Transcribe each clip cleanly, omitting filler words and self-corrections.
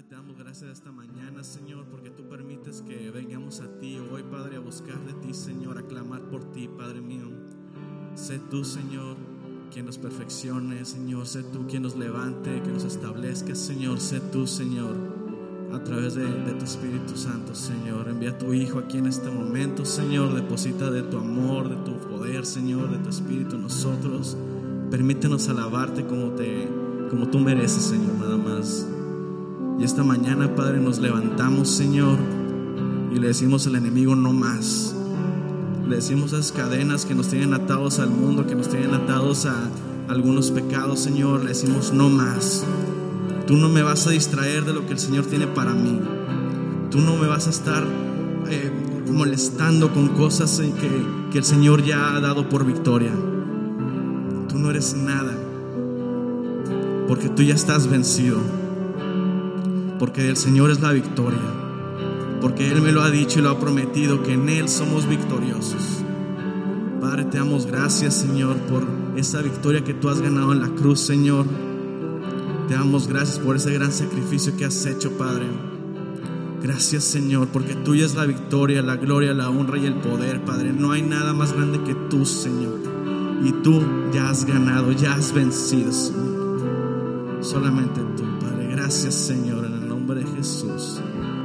te damos gracias esta mañana, Señor, porque tú permites que vengamos a ti hoy, Padre, a buscar de ti, Señor, a clamar por ti, Padre mío. Sé tú, Señor, quien nos perfeccione, Señor. Sé tú quien nos levante, que nos establezca, Señor. Sé tú, Señor, a través de tu Espíritu Santo, Señor. Envía a tu Hijo aquí en este momento, Señor. Deposita de tu amor, de tu poder, Señor, de tu Espíritu en nosotros. Permítenos alabarte como tú mereces, Señor, nada más. Y esta mañana, Padre, nos levantamos, Señor, y le decimos al enemigo no más. Le decimos a esas cadenas que nos tienen atados al mundo, que nos tienen atados a algunos pecados, Señor. Le decimos no más. Tú no me vas a distraer de lo que el Señor tiene para mí. Tú no me vas a estar molestando con cosas que el Señor ya ha dado por victoria. Tú no eres nada, porque tú ya estás vencido. Porque el Señor es la victoria. Porque Él me lo ha dicho y lo ha prometido, que en Él somos victoriosos. Padre, te damos gracias, Señor, por esa victoria que tú has ganado en la cruz, Señor. Te damos gracias por ese gran sacrificio que has hecho, Padre. Gracias, Señor, porque tuya es la victoria, la gloria, la honra y el poder, Padre. No hay nada más grande que tú, Señor. Y tú ya has ganado, ya has vencido, Señor. Solamente tú, Padre. Gracias, Señor, en el nombre de Jesús.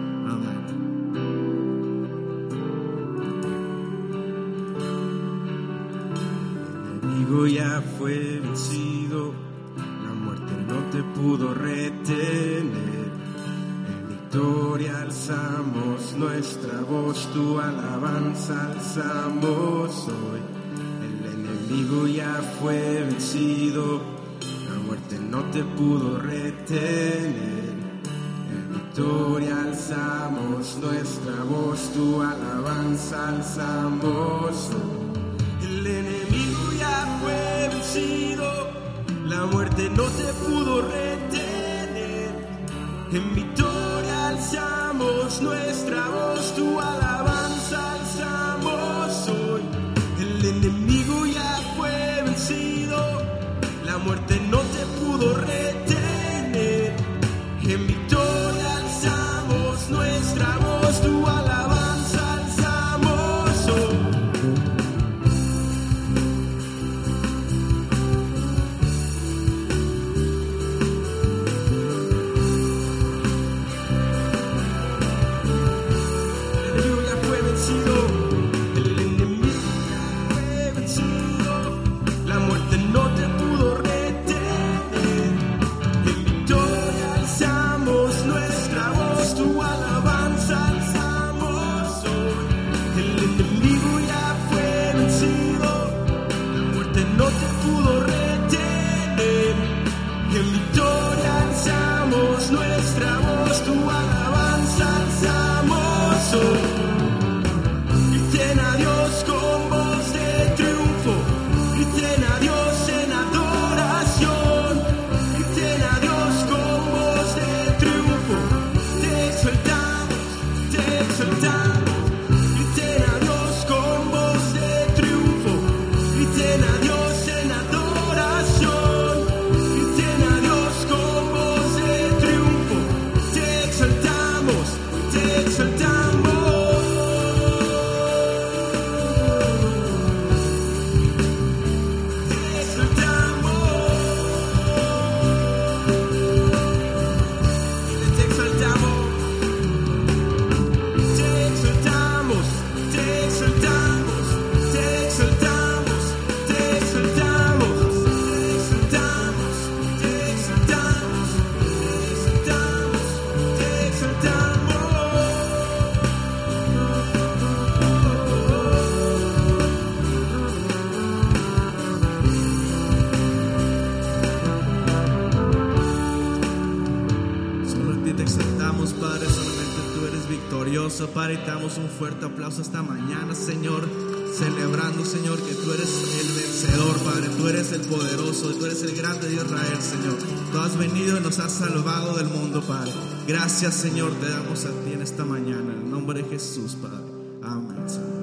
Ya fue vencido, la muerte no te pudo retener. En victoria alzamos nuestra voz, tu alabanza alzamos hoy. El enemigo ya fue vencido, la muerte no te pudo retener. En victoria alzamos nuestra voz, tu alabanza alzamos hoy. El enemigo ya fue vencido, la muerte no te pudo retener. En victoria alzamos nuestra voz, tu alabanza alzamos hoy. El enemigo ya fue vencido, la muerte no te pudo retener. En victoria alzamos nuestra voz, tu alabanza alzamos hoy. Padre, te damos un fuerte aplauso esta mañana, Señor, celebrando, Señor, que tú eres el vencedor, Padre. Tú eres el poderoso, tú eres el grande de Israel, Señor. Tú has venido y nos has salvado del mundo, Padre. Gracias, Señor, te damos a ti en esta mañana, en el nombre de Jesús, Padre. Amén, Señor.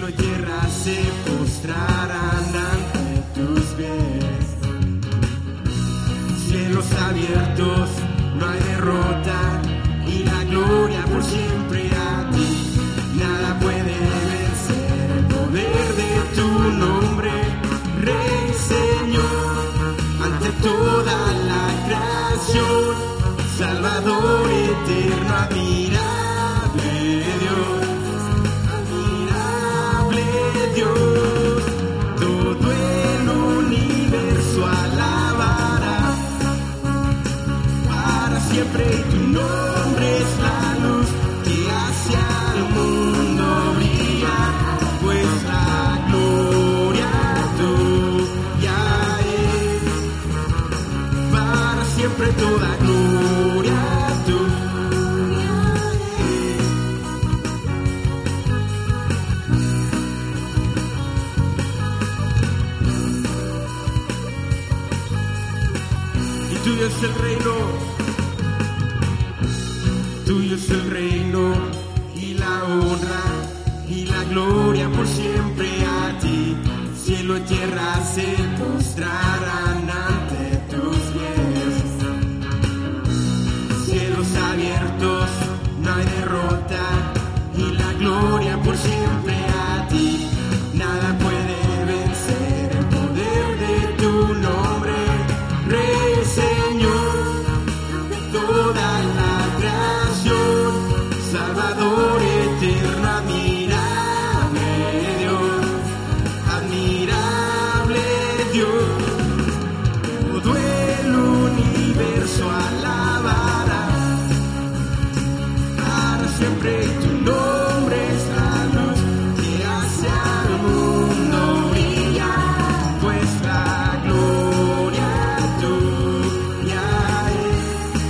Cielo y tierra se postrarán ante tus pies. Cielos abiertos, no hay derrota, y la gloria por siempre a ti. Nada puede vencer el poder de tu nombre, Rey, Señor, ante toda la creación. Salvador eterno, admirable Dios, admirable Dios. Todo el universo alabará para siempre, y tu nombre es la luz que hacia el mundo brilla, pues la gloria tuya es para siempre, toda gloria tuya es. Y tuyo es el reino, tuyo es el reino, y la honra y la gloria por siempre a ti. Cielo y tierra se postrarán ante tus pies. Cielos abiertos, no hay derrota, y la gloria por siempre a ti. Nada puede vencer el poder de tu nombre, Rey, Señor, de toda la creación. Salvador eterno, admirable Dios, admirable Dios. Todo el universo alabará para siempre, y tu nombre es la luz que hacia el mundo brilla, pues la gloria tuya es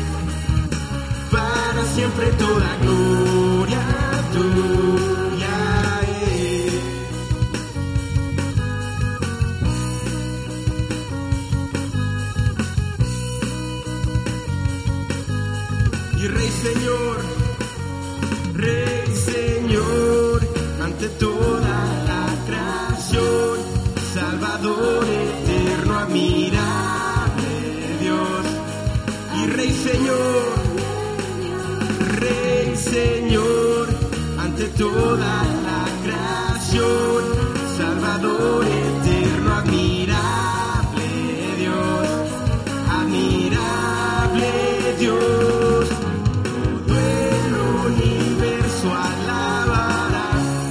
para siempre, toda gloria tuya es. Y Rey Señor, ante toda la creación. Salvador eterno, admirable Dios. Y Rey Señor, ante toda la creación. Salvador eterno, admirable Dios, admirable Dios. Todo el universo alabará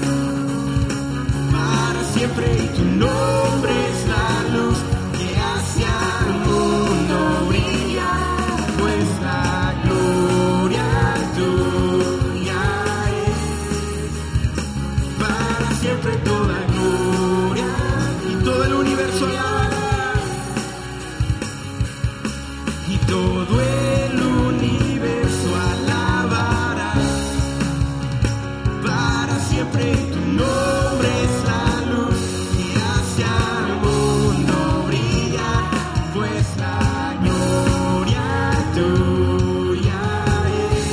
para siempre, y tu nombre es la luz que hacia el mundo brilla, pues la gloria tuya es para siempre, toda gloria, y todo el universo alabará, y todo el universo alabará para siempre, y tu nombre es la luz que hacia el mundo brilla, pues la gloria tuya es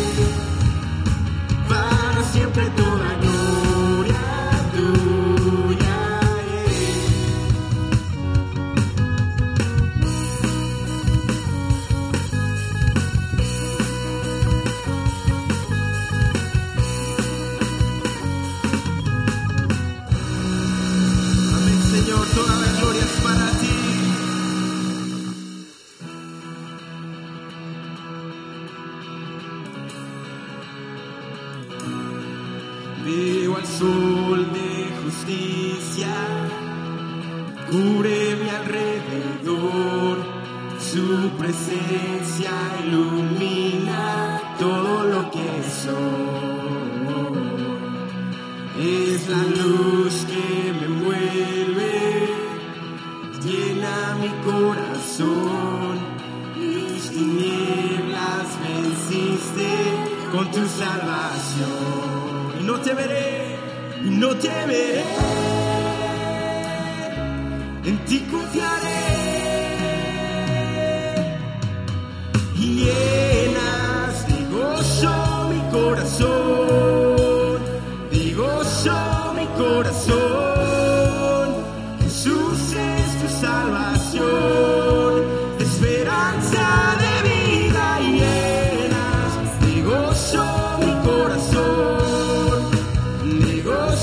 para siempre, toda gloria tuya es. Amén, Señor, toda la gloria es para ti. Veo al sol de justicia, cubre mi alrededor, su presencia ilumina todo lo que soy. Es la luz que me envuelve, llena mi corazón. Mis tinieblas venciste con tu salvación. Y no te veré, en ti confiaré. Y llenas de gozo mi corazón, de gozo mi corazón.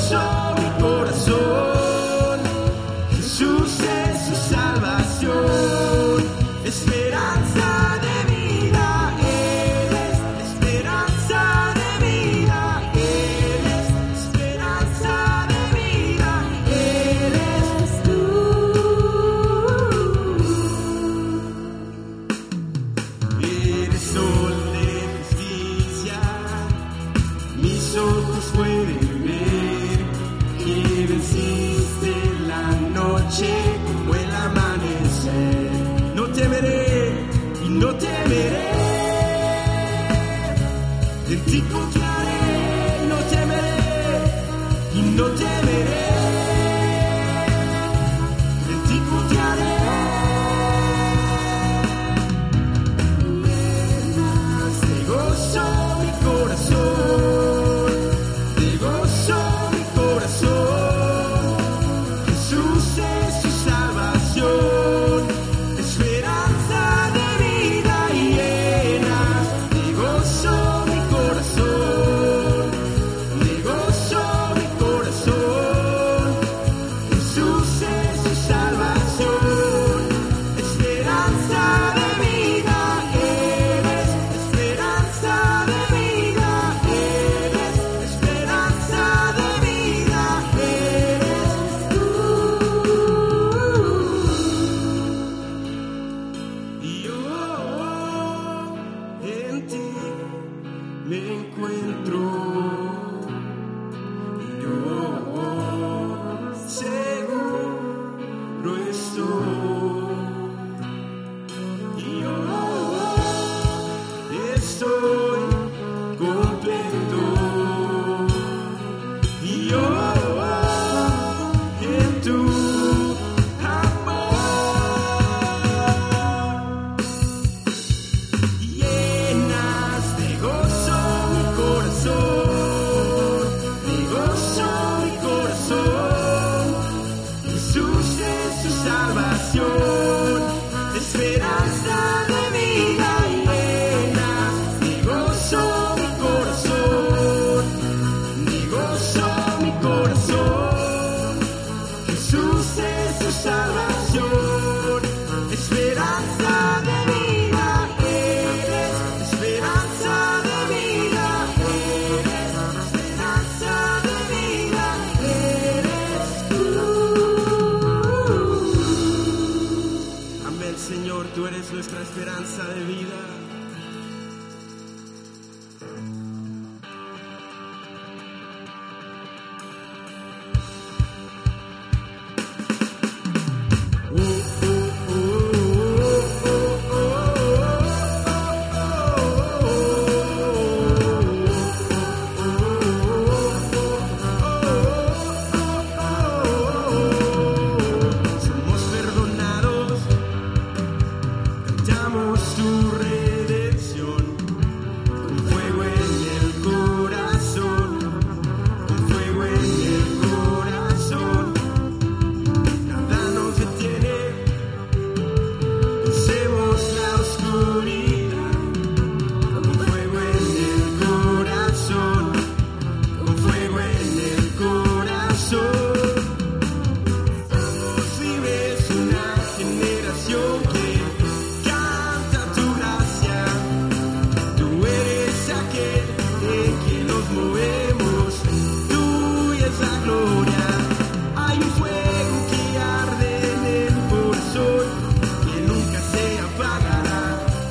gozo mi corazón. Jesús es su salvación, esperanza de vida, Él es esperanza de vida, Él es esperanza de vida, Él es tú. Eres sol de justicia, mis ojos pueden ver que venciste la noche como el amanecer. No temeré y no temeré, en ti confiaré, no temeré y no temeré, en ti confiaré. De gozo mi corazón, de gozo mi corazón. Jesús es su salvación, esperanza de vida llena. De gozo mi corazón, de gozo mi corazón. Jesús es su salvación, esperanza de vida, eres esperanza de vida, eres esperanza de vida, eres tú. Y yo en ti me encuentro, y yo seguro estoy, y yo estoy completo, y yo en tu amor. Llenas de gozo mi corazón, de gozo mi corazón. Jesús es su salvación, esperanza de vida llenas. De gozo mi corazón, de gozo mi corazón. Jesús es su salvación, esperanza de vida, eres esperanza de vida, eres esperanza de vida, eres tú. Amén, Señor, tú eres nuestra esperanza de vida. Somos perdonados, cantamos tu redención, con fuego en el corazón, con fuego en el corazón. Nada nos detiene, vencemos la oscuridad, con fuego en el corazón, con fuego en el corazón. Somos libres, una generación que canta tu gracia. Tú eres aquel en quien nos movemos, tuya es la gloria. Hay un fuego que arde en el corazón, que nunca se apagará.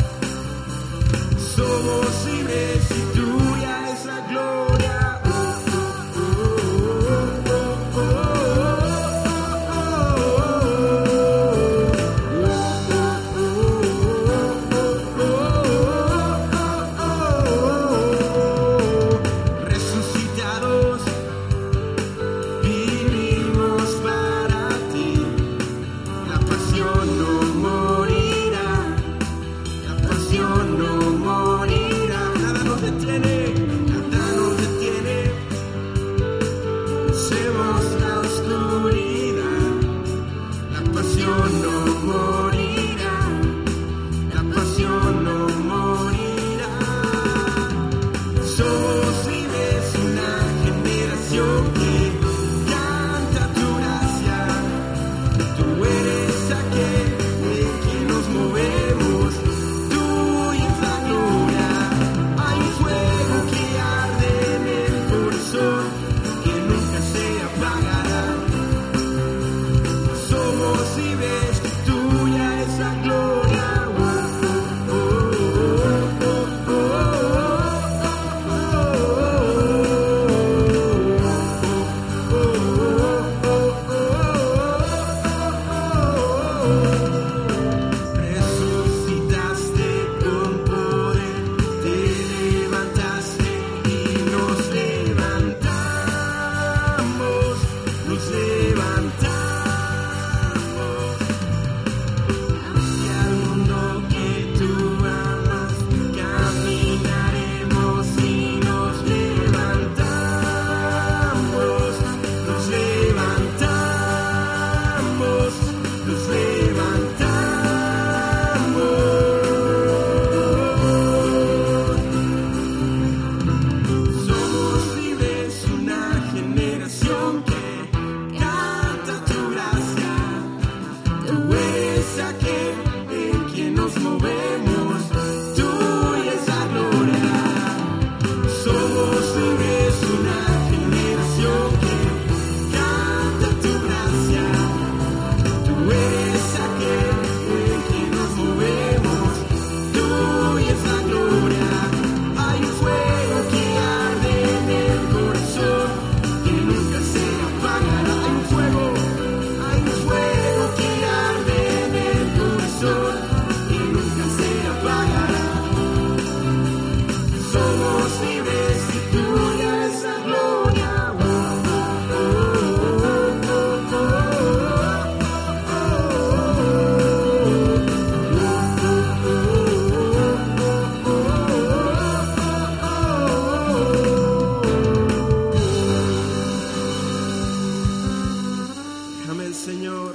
Somos libres y tuya es la gloria. Resucitados, Señor.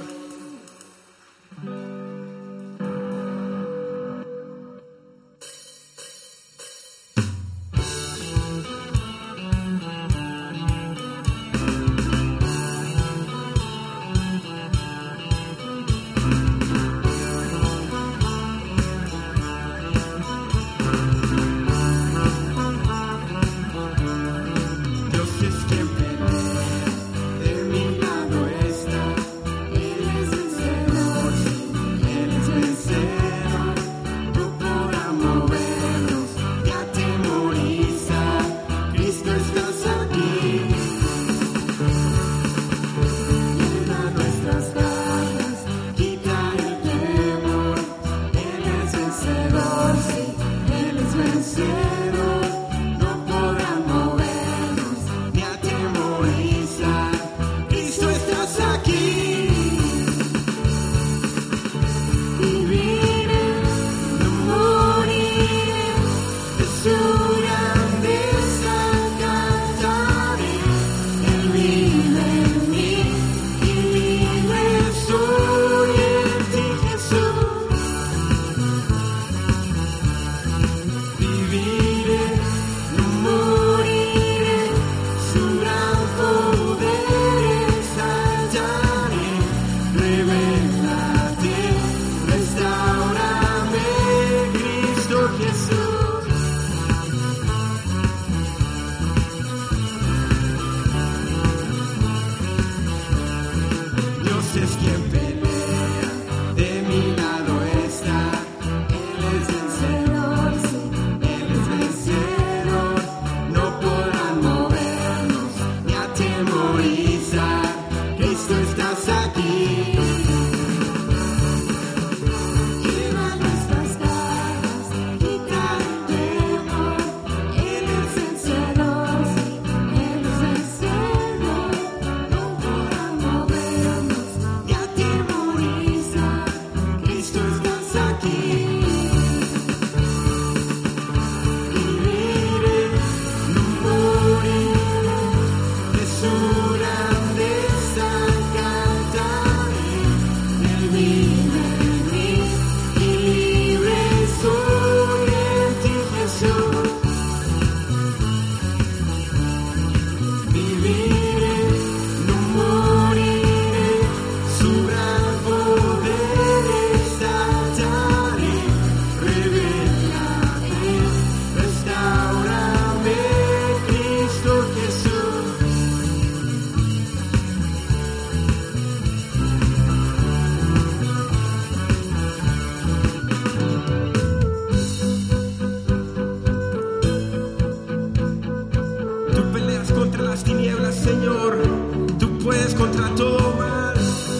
Señor, tú puedes contra todo mal.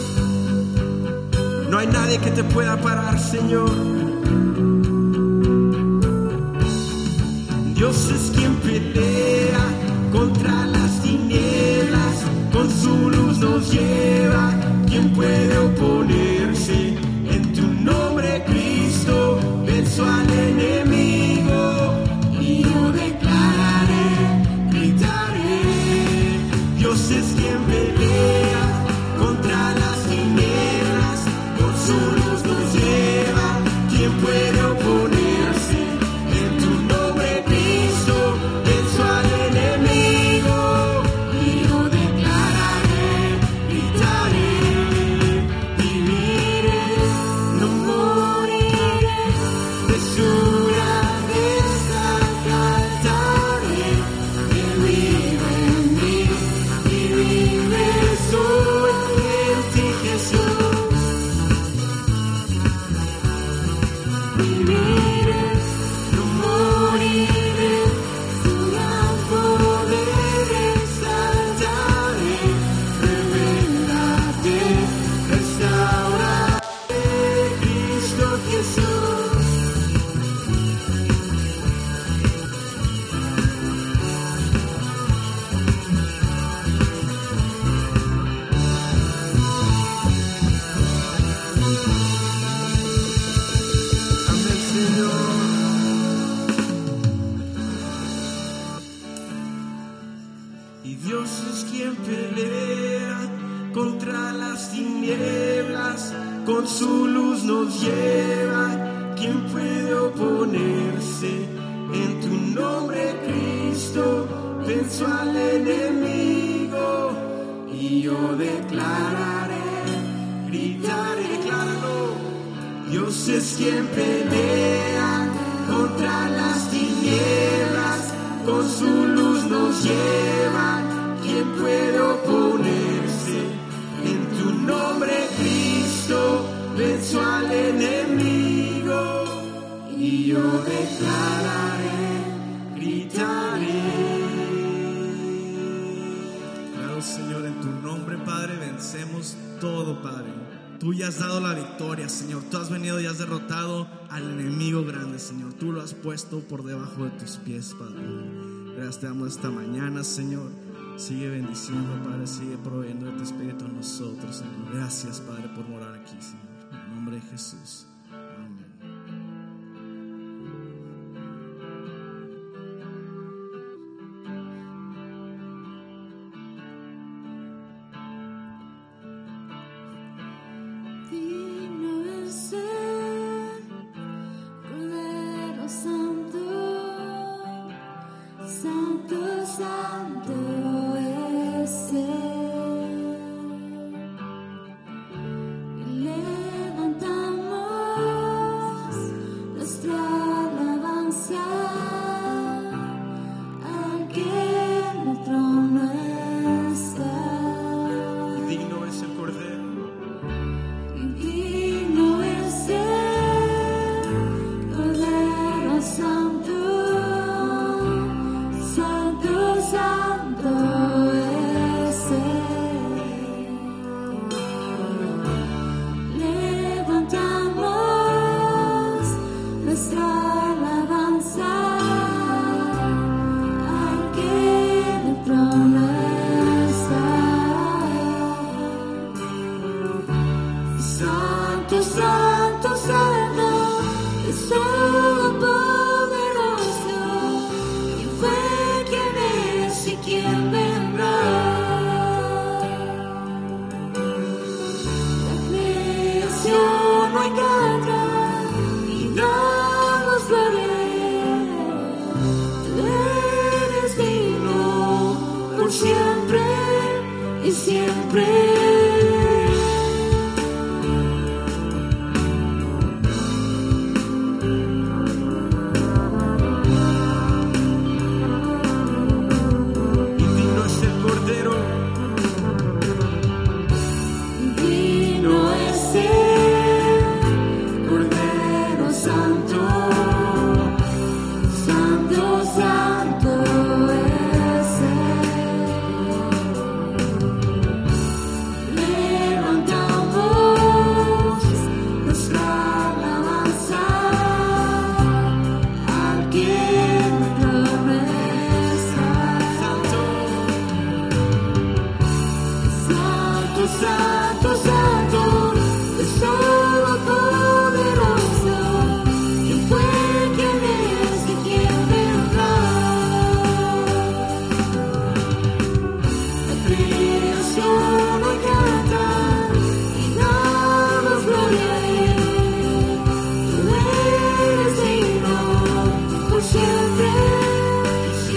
No hay nadie que te pueda parar, Señor. Dios es quien pelea contra las tinieblas, con su luz nos lleva. ¿Quién puede oponerse? En tu nombre, Cristo, venzo al enemigo y yo declararé, gritaré. Dios es quien pelea contra las tinieblas, con su luz nos lleva. ¿Quién puede oponerse? En tu nombre, Cristo, venzo al enemigo. tinieblas, con su luz nos lleva. ¿Quién puede oponerse? En tu nombre, Cristo, venzo al enemigo. Y yo declararé, gritaré, decláralo. Dios es quien pelea contra las tinieblas, con su luz nos lleva. ¿Quién puede oponerse? En tu nombre, Cristo, venzo al enemigo. Y yo declararé, gritaré. Claro, Señor, en tu nombre, Padre, vencemos todo, Padre. Tú ya has dado la victoria, Señor. Tú has venido y has derrotado al enemigo grande, Señor. Tú lo has puesto por debajo de tus pies, Padre. Gracias te damos esta mañana, Señor. Sigue bendiciendo, Padre. Sigue proveyendo de tu Espíritu en nosotros, Señor. Gracias, Padre, por morar aquí, Señor. En el nombre de Jesús. Amén.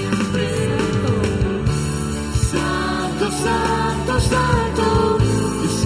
Santo, Santo,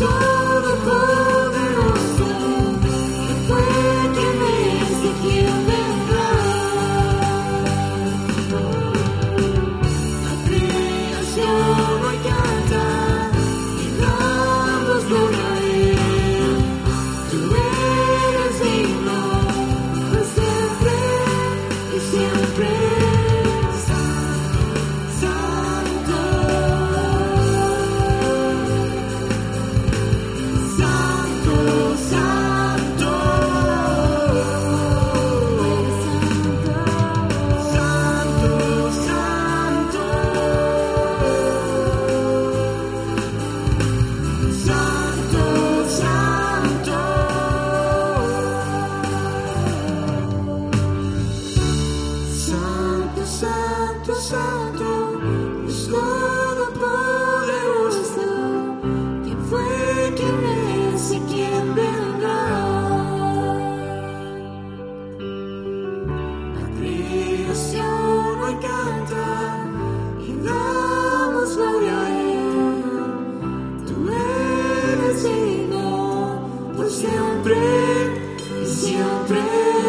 siempre.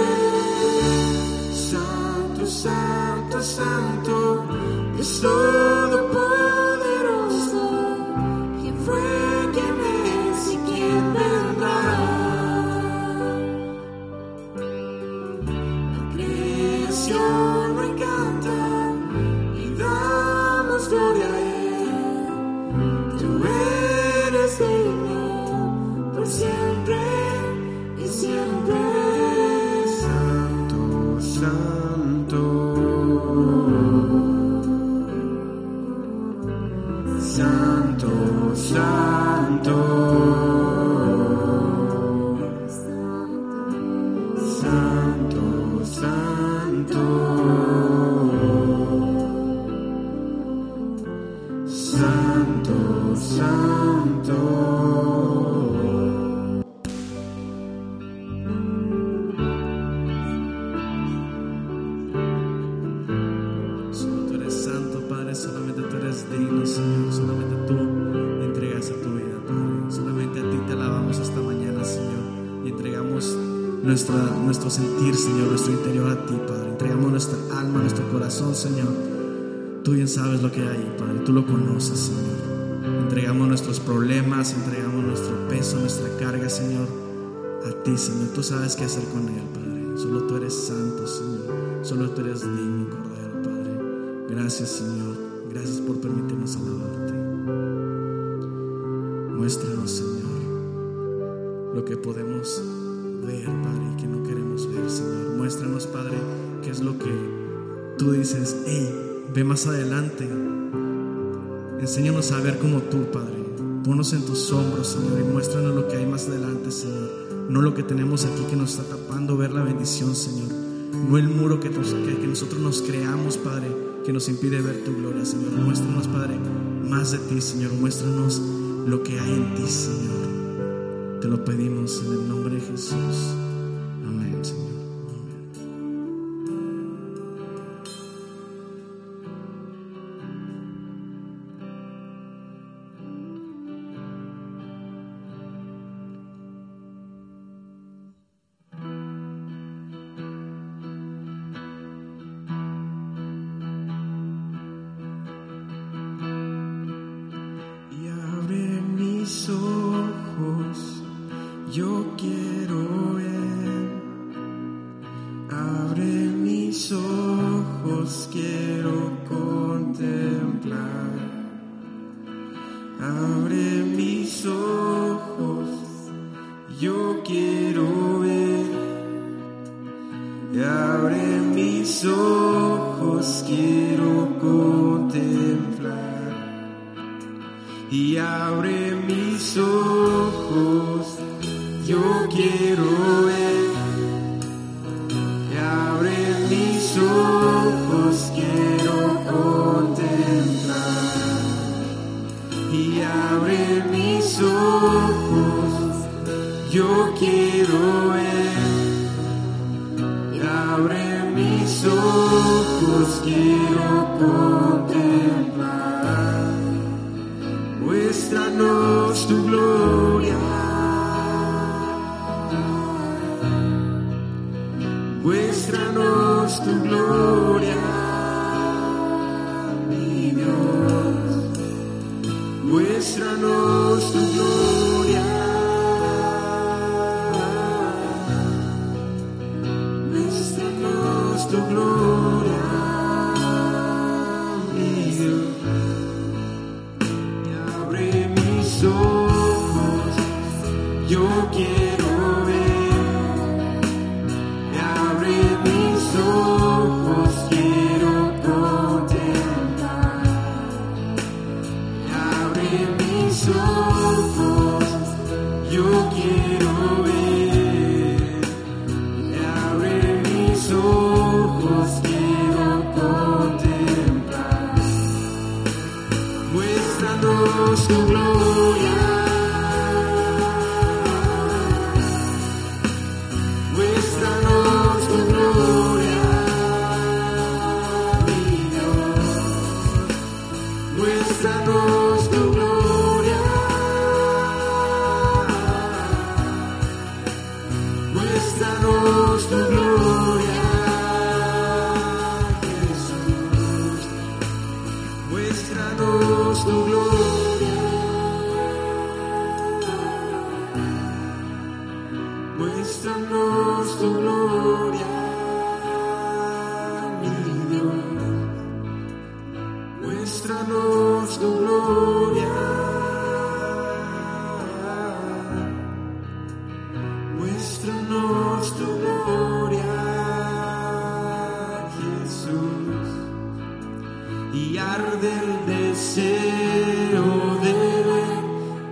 Santo, santo, santo, es todopoderoso. ¿Quién fue, quién es y quién vendrá? La creación lo encanta y damos gloria a Él. Tú eres digno por siempre y siempre. Santo, santo, santo, santo, santo, santo, santo, santo. Solamente tú eres digno, Señor. Solamente tú entregaste tu vida, Padre. Solamente a ti te alabamos esta mañana, Señor. Y entregamos nuestro sentir, Señor, nuestro interior a ti, Padre. Entregamos nuestra alma, nuestro corazón, Señor. Tú bien sabes lo que hay ahí, Padre. Tú lo conoces, Señor. Entregamos nuestros problemas, entregamos nuestro peso, nuestra carga, Señor, a ti, Señor. Tú sabes qué hacer con él, Padre. Solo tú eres santo, Señor. Solo tú eres digno, Cordero, Padre. Gracias, Señor. Gracias por permitirnos alabarte. Muéstranos, Señor, lo que podemos ver, Padre, y que no queremos ver, Señor. Muéstranos, Padre, qué es lo que tú dices. Ve más adelante. Enséñanos a ver como tú, Padre. Ponnos en tus hombros, Señor, y muéstranos lo que hay más adelante, Señor. No lo que tenemos aquí que nos está tapando ver la bendición, Señor. No el muro que nosotros nos creamos, Padre, que nos impide ver tu gloria, Señor. Muéstranos, Padre, más de ti, Señor. Muéstranos lo que hay en ti, Señor. Te lo pedimos en el nombre de Jesús. Amén, Señor. Yo quiero ver, abre mis ojos, quiero contemplar, abre mis ojos, yo quiero ver, abre mis ojos, quiero contemplar, y abre mis ojos. Yo quiero ver, abre mis ojos, quiero contemplar, y abre mis ojos, yo quiero ver, abre mis ojos, quiero contemplar, muéstranos tu gloria. Muéstranos tu gloria, mi Dios. Muéstranos tu gloria. Muéstranos tu gloria, mi Dios. Y abre mis ojos, yo quiero ver. Ojos quiero contemplar, abre mis ojos, yo quiero ver, abre mis ojos, quiero contemplar, muéstranos tu gloria. Muéstranos tu gloria, mi Dios. Muéstranos tu gloria. Muéstranos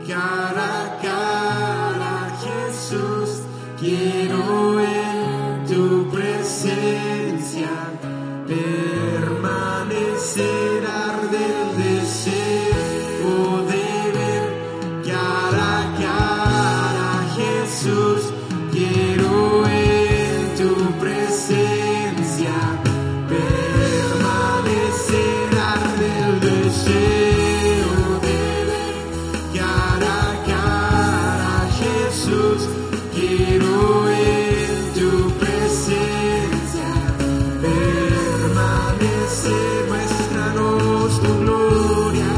cara a cara, Jesús. Quiero en tu presencia permanecer, arde el deseo de ver cara a cara, Jesús. Quiero en tu presencia permanecer, arde el deseo de ver cara a cara, Jesús. Quiero en tu presencia permanecer, muéstranos tu gloria,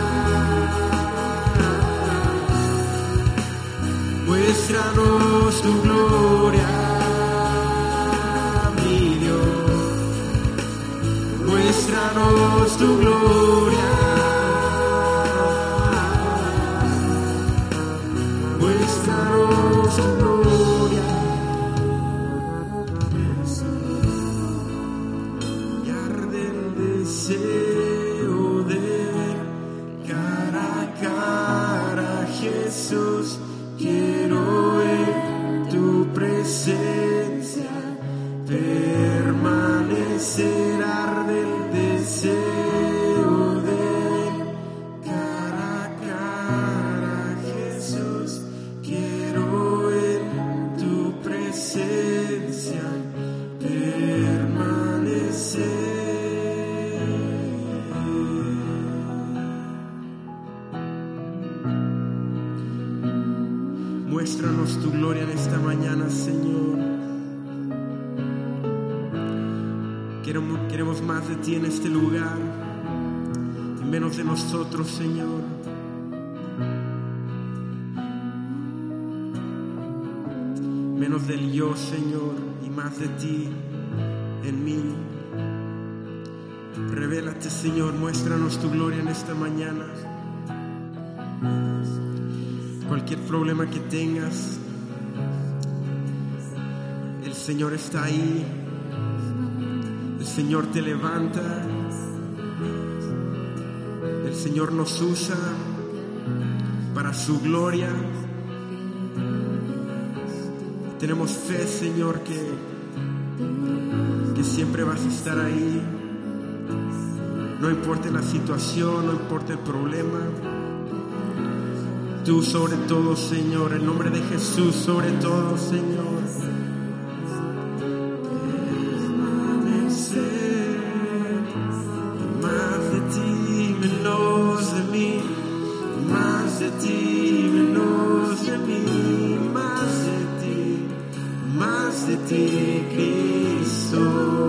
muéstranos tu gloria, mi Dios, muéstranos tu gloria, muéstranos tu gloria, y arde el deseo de ver cara a cara, Jesús. Quiero en tu presencia permanecer, arde el deseo de ver cara a cara, Jesús. Quiero en tu presencia permanecer. Muéstranos tu gloria en esta mañana, Señor. Queremos más de ti en este lugar y menos de nosotros, Señor. Menos del yo, Señor, y más de ti en mí. Revélate, Señor, muéstranos tu gloria en esta mañana. Cualquier problema que tengas, el Señor está ahí. El Señor te levanta. El Señor nos usa para su gloria. Tenemos fe, Señor, que siempre vas a estar ahí. No importa la situación, no importa el problema. Tú sobre todo, Señor, en nombre de Jesús, sobre todo, Señor. Permanecer, más de ti, menos de mí, más de ti, menos de mí, más de ti, Cristo,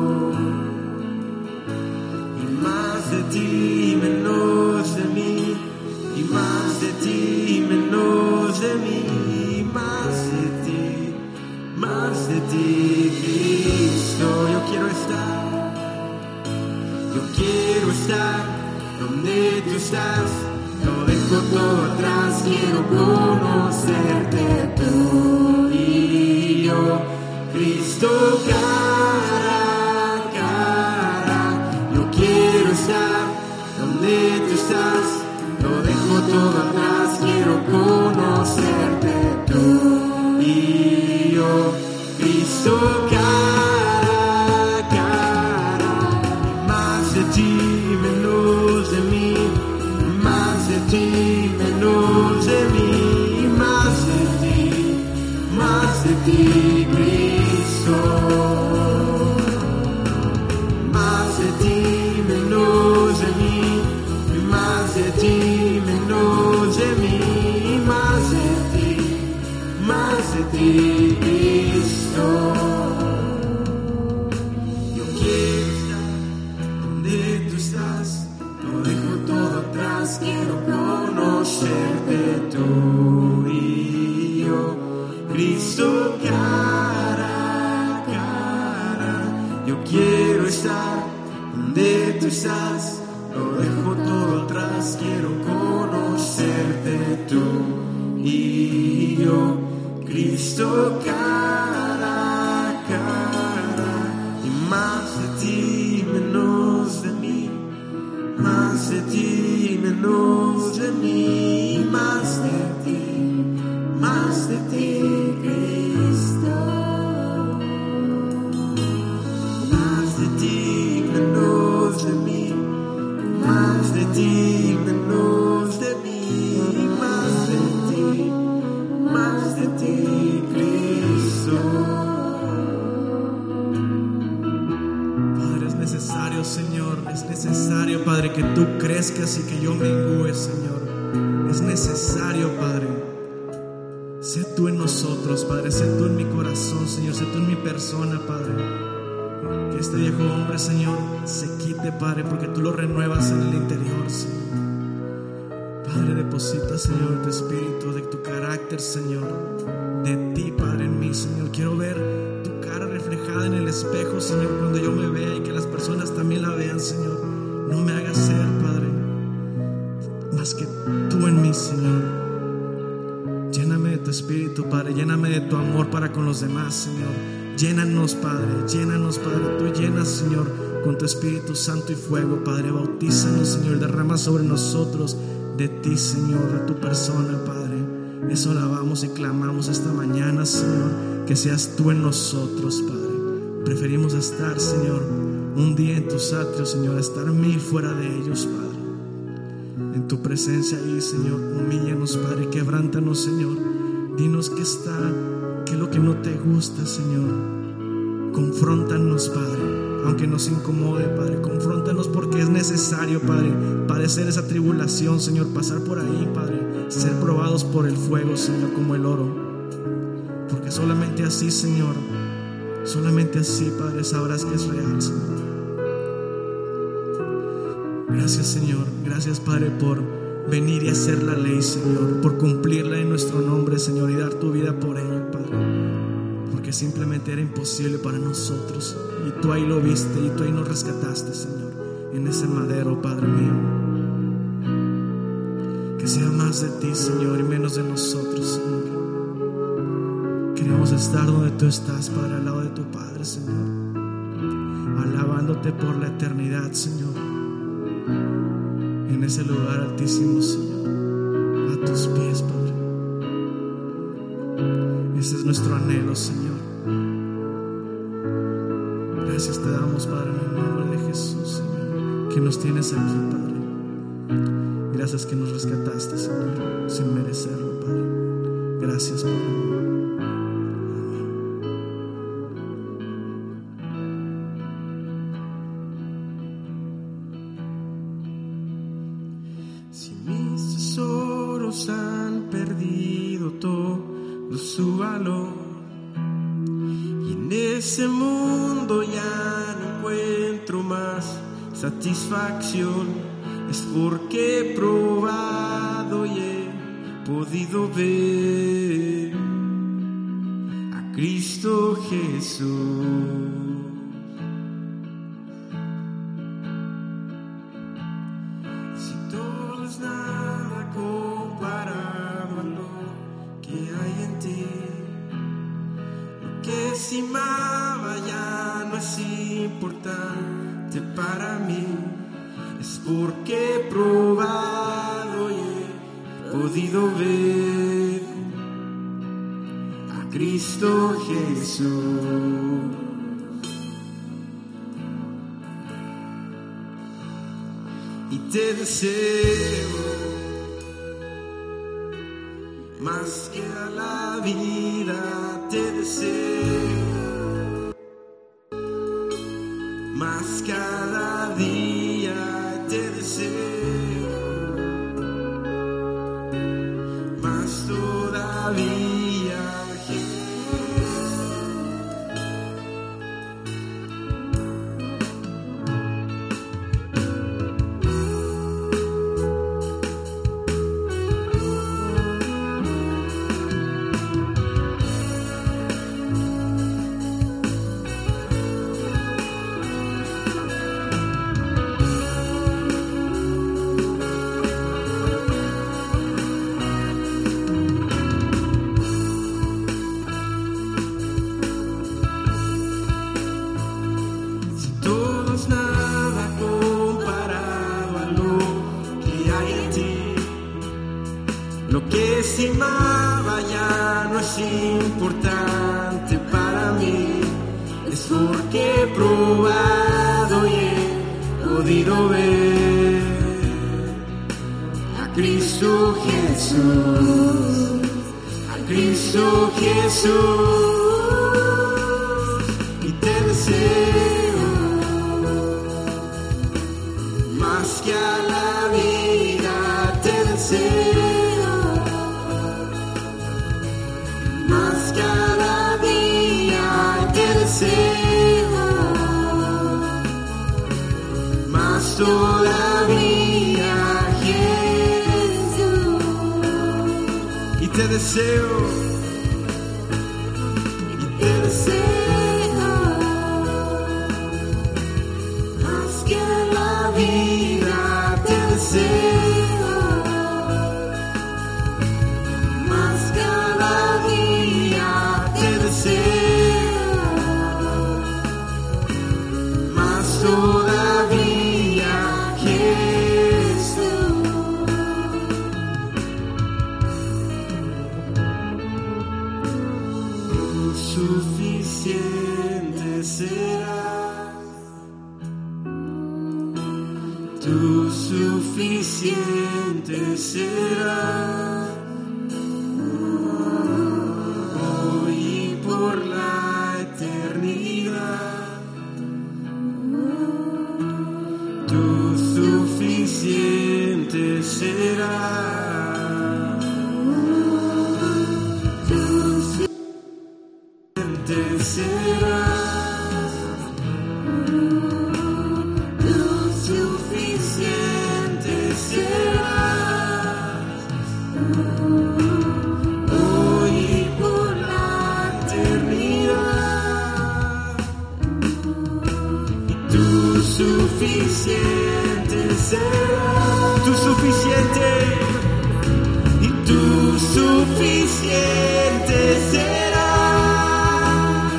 y más de ti, menos de mí, y más de ti, menos de mí, más de ti, Cristo. Yo quiero estar donde tú estás. Lo dejo todo atrás, quiero conocerte tú y yo, Cristo, cara a cara. Yo quiero estar donde tú estás. Lo dejo todo atrás, quiero conocerte tú y yo, Cristo, cara a cara. Más de ti, menos de mí, más de ti, menos de mí, más de ti, Cristo. Más de ti, menos de mí, más de ti, menos de mí, más de ti, Cristo. Yo quiero estar donde tú estás, lo dejo todo atrás, quiero conocerte tú y yo, Cristo, cara a cara. Yo quiero estar donde tú estás. Lo dejo todo atrás, quiero conocerte tú y yo, Cristo, cara a cara. Y más de ti, menos de mí, más de ti, menos de mí, más de ti. Padre, que tú crezcas y que yo mengüe, Señor. Es necesario, Padre. Sé tú en nosotros, Padre. Sé tú en mi corazón, Señor. Sé tú en mi persona, Padre. Que este viejo hombre, Señor, se quite, Padre, porque tú lo renuevas en el interior, Señor. Padre, deposita, Señor, tu espíritu, de tu carácter, Señor, de ti, Padre, en mí, Señor. Quiero ver tu cara reflejada en el espejo, Señor, cuando yo me vea, y que las personas también la vean, Señor. No me hagas ser, Padre, más que tú en mí, Señor. Lléname de tu espíritu, Padre. Lléname de tu amor para con los demás, Señor. Llénanos, Padre. Llénanos, Padre. Tú llenas, Señor, con tu Espíritu Santo y fuego, Padre. Bautízanos, Señor. Derrama sobre nosotros de ti, Señor, de tu persona, Padre. Eso alabamos y clamamos esta mañana, Señor. Que seas tú en nosotros, Padre. Preferimos estar, Señor, un día en tus atrios, Señor, a estar 1000 fuera de ellos, Padre. En tu presencia ahí, Señor, humíllanos, Padre, quebrántanos, Señor. Dinos qué está, qué es lo que no te gusta, Señor. Confróntanos, Padre, aunque nos incomode, Padre. Confróntanos porque es necesario, Padre, padecer esa tribulación, Señor, pasar por ahí, Padre, ser probados por el fuego, Señor, como el oro. Porque solamente así, Señor, solamente así, Padre, sabrás que es real, Señor. Gracias, Señor. Gracias, Padre, por venir y hacer la ley, Señor, por cumplirla en nuestro nombre, Señor, y dar tu vida por ella, Padre, porque simplemente era imposible para nosotros, y tú ahí lo viste, y tú ahí nos rescataste, Señor, en ese madero, Padre mío. Que sea más de ti, Señor, y menos de nosotros, Señor. Queremos estar donde tú estás, Padre, al lado de tu Padre, Señor, alabándote por la eternidad, Señor, en ese lugar altísimo, Señor, a tus pies, Padre. Ese es nuestro anhelo, Señor. Gracias te damos, Padre, en el nombre de Jesús, Señor, que nos tienes aquí, Padre. Gracias que nos rescataste, Señor, sin merecerlo, Padre. Gracias, Padre. Han perdido todo su valor, y en ese mundo ya no encuentro más satisfacción. Es porque he probado y he podido ver a Cristo Jesús. Si todo es nada comparado a lo que hay en ti, lo que estimaba ya no es importante para mí. Es porque he probado y he podido ver a Cristo Jesús. Y te deseo más que a la vida, te deseo más cada día, te deseo más todavía, estimaba ya no es importante para mí. Es porque he probado y he podido ver a Cristo Jesús, a Cristo Jesús. Y te deseo más que a todavía, Jesús. Y te deseo, más que la vida, te deseo, más cada día, te deseo, más todavía, Jesús. Suficiente serás, tú suficiente serás, hoy y por la eternidad, tú suficiente serás, tú suficiente serás, tú suficiente serás, hoy y por la eternidad, y tú suficiente serás, tú suficiente, y tú suficiente serás,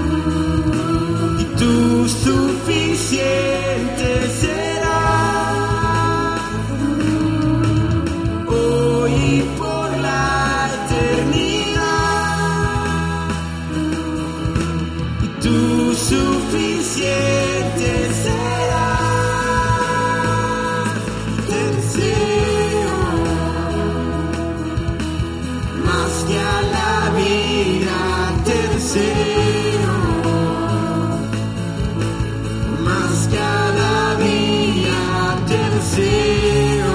y tú suficiente serás, hoy y por la eternidad, y tú suficiente serás, te deseo, más que a la vida, te deseo, más cada día, te deseo,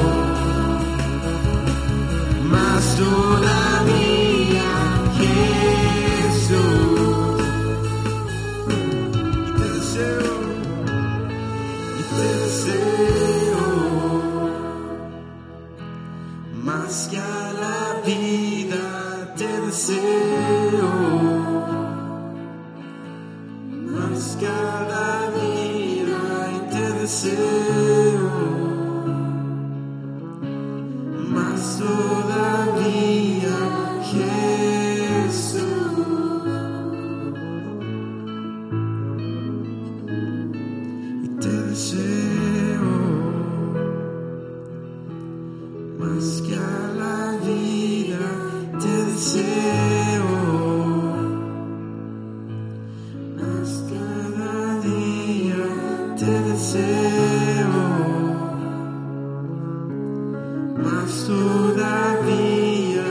más todavía, Jesús. Y te deseo, más que a la vida, te deseo, más cada día, y te deseo, más todavía, Jesús. Y te deseo, más que a la vida, te deseo, más cada día, te deseo, más todavía,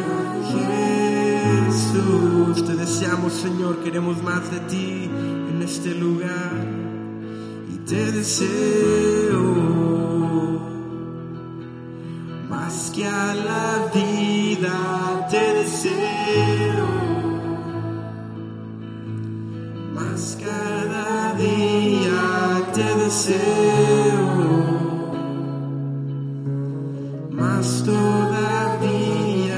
Jesús. Te deseamos, Señor, queremos más de ti en este lugar, y te deseo, más que a la vida, te deseo, más cada día, te deseo, más todavía,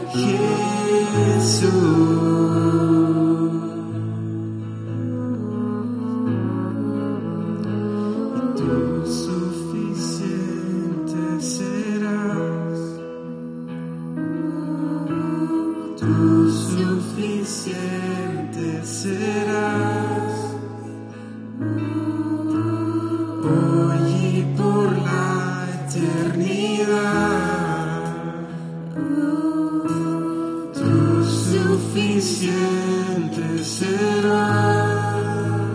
Jesús. Y tú suficiente serás, tú suficiente serás, hoy y por la eternidad, tú suficiente serás,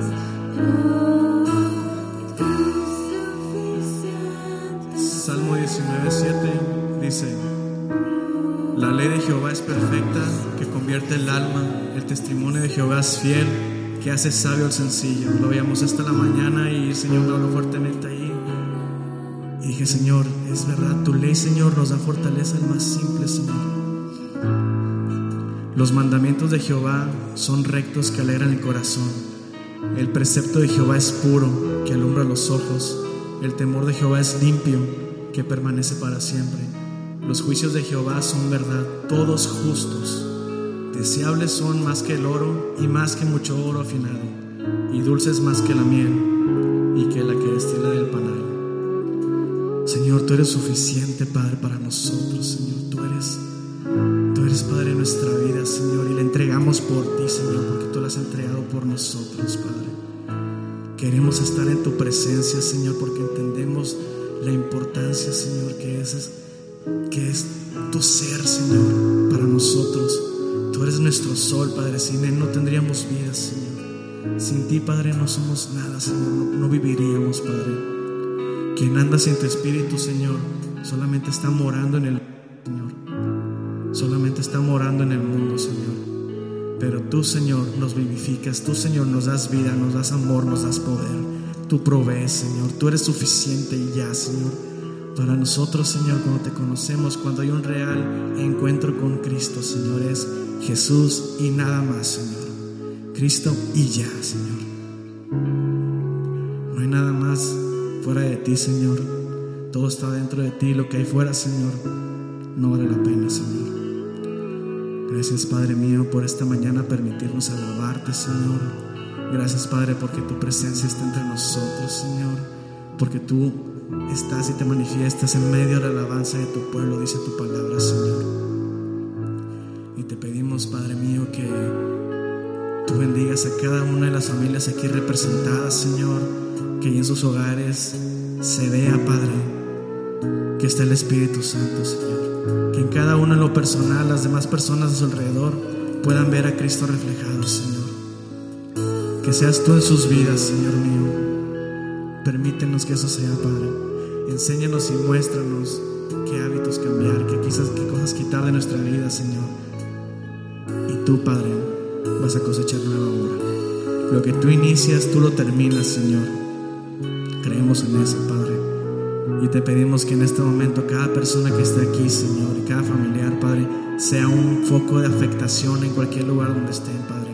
tú suficiente. Salmo 19:7 dice: la ley de Jehová es perfecta, que convierte el alma. El testimonio de Jehová es fiel, que hace sabio al sencillo. Lo veíamos esta la mañana y el Señor me habló fuertemente ahí. Y dije: Señor, es verdad, tu ley, Señor, nos da fortaleza al más simple, Señor. Los mandamientos de Jehová son rectos, que alegran el corazón. El precepto de Jehová es puro, que alumbra los ojos. el temor de Jehová es limpio, que permanece para siempre. Los juicios de Jehová son verdad, todos justos. Deseables son más que el oro y más que mucho oro afinado, y dulces más que la miel y que la que destila del panal. Señor, tú eres suficiente, Padre, para nosotros, Señor. Tú eres Padre de nuestra vida, Señor, y la entregamos por ti, Señor, porque tú la has entregado por nosotros, Padre. Queremos estar en tu presencia, Señor, porque entendemos la importancia, Señor, que es tu ser, Señor, para nosotros. Tú eres nuestro sol, Padre. Sin él no tendríamos vida, Señor. Sin ti, Padre, no somos nada, Señor. No viviríamos, Padre. Quien anda sin tu espíritu, Señor, solamente está morando en el Señor. Solamente está morando en el mundo, Señor. Pero tú, Señor, nos vivificas. Tú, Señor, nos das vida, nos das amor, nos das poder. Tú provees, Señor. Tú eres suficiente y ya, Señor. Para nosotros, Señor, cuando te conocemos, cuando hay un real encuentro con Cristo, Señor, es Jesús y nada más, Señor. Cristo y ya, Señor. No hay nada más fuera de ti, Señor. Todo está dentro de ti. Lo que hay fuera, Señor, no vale la pena, Señor. Gracias, Padre mío, por esta mañana permitirnos alabarte, Señor. Gracias, Padre, porque tu presencia está entre nosotros, Señor. Porque tú estás y te manifiestas en medio de la alabanza de tu pueblo, dice tu palabra, Señor. Y te pedimos, Padre mío, que tú bendigas a cada una de las familias aquí representadas, Señor. Que en sus hogares se vea, Padre, que está el Espíritu Santo, Señor. Que en cada uno en lo personal, las demás personas a su alrededor puedan ver a Cristo reflejado, Señor. Que seas tú en sus vidas, Señor mío. Permítenos que eso sea, Padre. Enséñanos y muéstranos qué hábitos cambiar, qué cosas quitar de nuestra vida, Señor. Y tú, Padre, vas a cosechar nueva obra. Lo que tú inicias, tú lo terminas, Señor. Creemos en eso, Padre. Y te pedimos que en este momento cada persona que esté aquí, Señor, y cada familiar, Padre, sea un foco de afectación en cualquier lugar donde estén, Padre.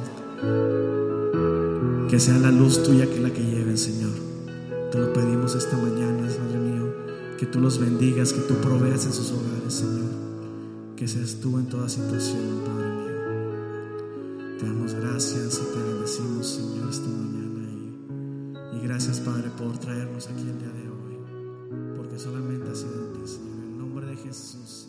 Que sea la luz tuya que la que lleven, Señor. Te lo pedimos esta mañana, Padre mío. Que tú los bendigas, que tú proveas en sus hogares, Señor. Que seas tú en toda situación, Padre mío. Te damos gracias y te bendecimos, Señor, esta mañana. Y gracias, Padre, por traernos aquí el día de hoy. Porque solamente ha sido en ti, Señor. En el nombre de Jesús.